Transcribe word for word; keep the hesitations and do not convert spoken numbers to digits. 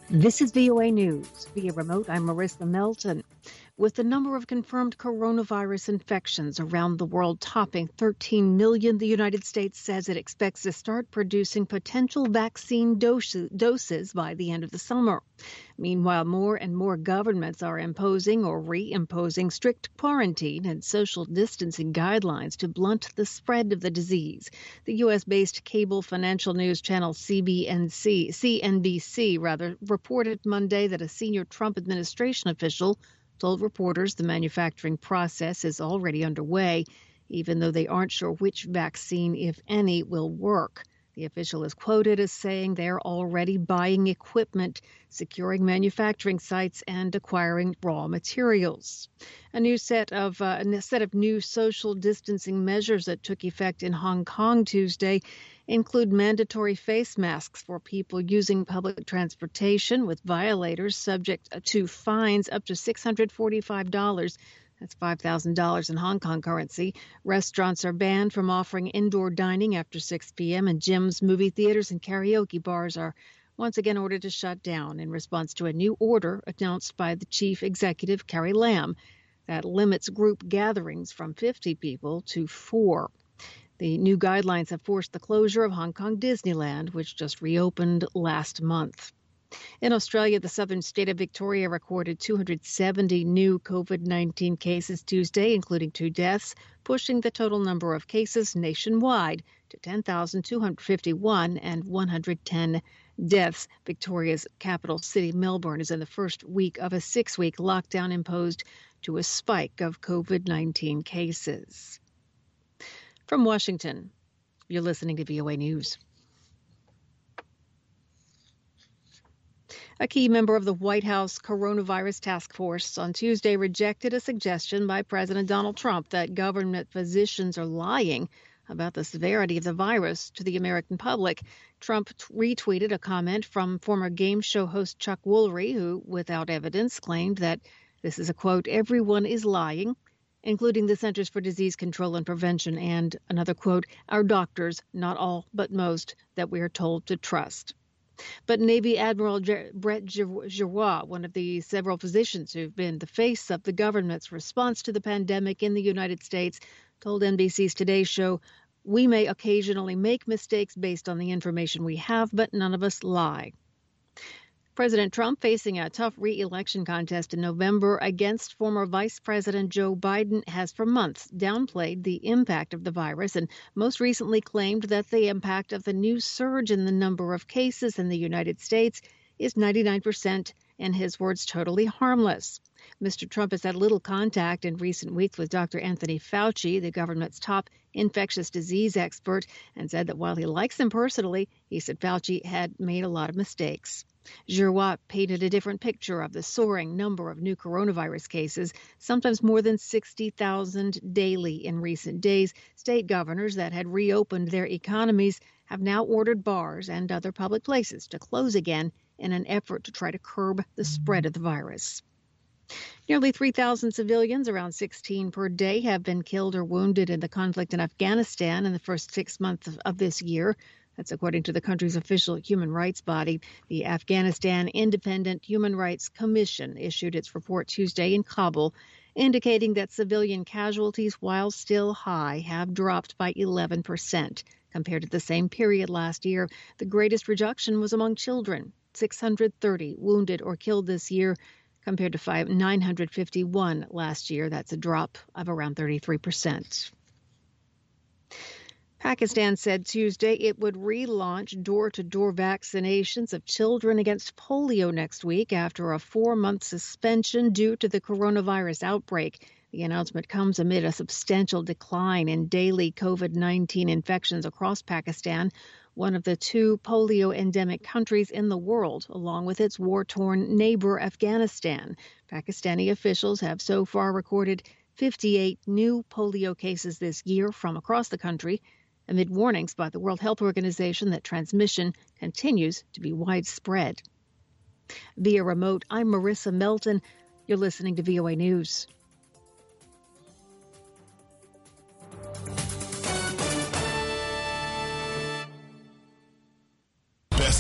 This is V O A News. Via remote, I'm Marissa Melton. With the number of confirmed coronavirus infections around the world topping thirteen million, the United States says it expects to start producing potential vaccine doses, doses by the end of the summer. Meanwhile, more and more governments are imposing or reimposing strict quarantine and social distancing guidelines to blunt the spread of the disease. The U S-based cable financial news channel C N B C rather reported Monday that a senior Trump administration official told reporters the manufacturing process is already underway, even though they aren't sure which vaccine, if any, will work. The official is quoted as saying they're already buying equipment, securing manufacturing sites, and acquiring raw materials. A new set of uh, a set of new social distancing measures that took effect in Hong Kong Tuesday include mandatory face masks for people using public transportation, with violators subject to fines up to six hundred forty-five dollars. That's five thousand dollars in Hong Kong currency. Restaurants are banned from offering indoor dining after six p.m. and gyms, movie theaters, and karaoke bars are once again ordered to shut down in response to a new order announced by the chief executive, Carrie Lam, that limits group gatherings from fifty people to four. The new guidelines have forced the closure of Hong Kong Disneyland, which just reopened last month. In Australia, the southern state of Victoria recorded two hundred seventy new COVID nineteen cases Tuesday, including two deaths, pushing the total number of cases nationwide to ten thousand two hundred fifty-one and one hundred ten deaths. Victoria's capital city, Melbourne, is in the first week of a six-week lockdown imposed to a spike of COVID nineteen cases. From Washington, you're listening to V O A News. A key member of the White House coronavirus task force on Tuesday rejected a suggestion by President Donald Trump that government physicians are lying about the severity of the virus to the American public. Trump retweeted a comment from former game show host Chuck Woolery, who, without evidence, claimed that this is a quote, "everyone is lying," including the Centers for Disease Control and Prevention, and another quote, "our doctors, not all but most, that we are told to trust." But Navy Admiral Brett Giroir, one of the several physicians who've been the face of the government's response to the pandemic in the United States, told N B C's Today Show, "We may occasionally make mistakes based on the information we have, but none of us lie." President Trump, facing a tough re-election contest in November against former Vice President Joe Biden, has for months downplayed the impact of the virus and most recently claimed that the impact of the new surge in the number of cases in the United States is ninety-nine percent, in his words, totally harmless. Mister Trump has had little contact in recent weeks with Doctor Anthony Fauci, the government's top infectious disease expert, and said that while he likes him personally, he said Fauci had made a lot of mistakes. Giroir painted a different picture of the soaring number of new coronavirus cases, sometimes more than sixty thousand daily in recent days. State governors that had reopened their economies have now ordered bars and other public places to close again in an effort to try to curb the spread of the virus. Nearly three thousand civilians, around sixteen per day, have been killed or wounded in the conflict in Afghanistan in the first six months of, of this year. That's according to the country's official human rights body. The Afghanistan Independent Human Rights Commission issued its report Tuesday in Kabul, indicating that civilian casualties, while still high, have dropped by eleven percent compared to the same period last year. The greatest reduction was among children, six hundred thirty wounded or killed this year, compared to nine hundred fifty-one last year. That's a drop of around thirty-three percent. Pakistan said Tuesday it would relaunch door-to-door vaccinations of children against polio next week after a four-month suspension due to the coronavirus outbreak. The announcement comes amid a substantial decline in daily COVID nineteen infections across Pakistan, one of the two polio-endemic countries in the world, along with its war-torn neighbor Afghanistan. Pakistani officials have so far recorded fifty-eight new polio cases this year from across the country, amid warnings by the World Health Organization that transmission continues to be widespread. Via remote, I'm Marissa Melton. You're listening to V O A News.